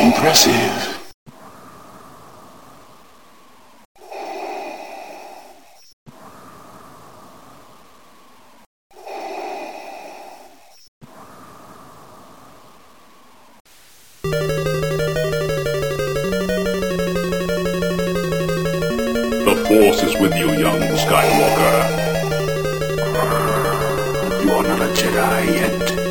Impressive. The Force is with you, young Skywalker. You are not a Jedi yet.